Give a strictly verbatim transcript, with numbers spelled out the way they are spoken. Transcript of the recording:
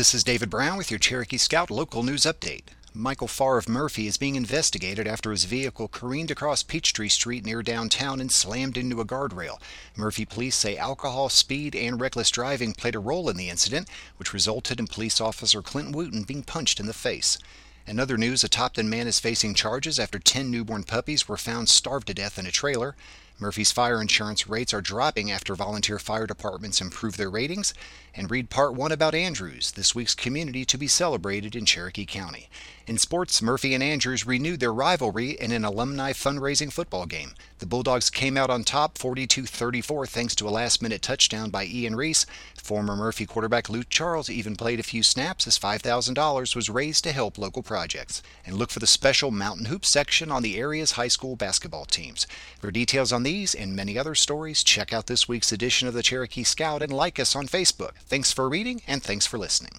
This is David Brown with your Cherokee Scout local news update. Michael Farr of Murphy is being investigated after his vehicle careened across Peachtree Street near downtown and slammed into a guardrail. Murphy police say alcohol, speed, and reckless driving played a role in the incident, which resulted in police officer Clinton Wooten being punched in the face. In other news, a Topton man is facing charges after ten newborn puppies were found starved to death in a trailer. Murphy's fire insurance rates are dropping after volunteer fire departments improve their ratings. And read part one about Andrews, this week's community to be celebrated in Cherokee County. In sports, Murphy and Andrews renewed their rivalry in an alumni fundraising football game. The Bulldogs came out on top forty-two thirty-four thanks to a last-minute touchdown by Ian Reese. Former Murphy quarterback Luke Charles even played a few snaps as five thousand dollars was raised to help local projects. And look for the special Mountain Hoop section on the area's high school basketball teams. For details on these and many other stories, check out this week's edition of the Cherokee Scout and like us on Facebook. Thanks for reading, and thanks for listening.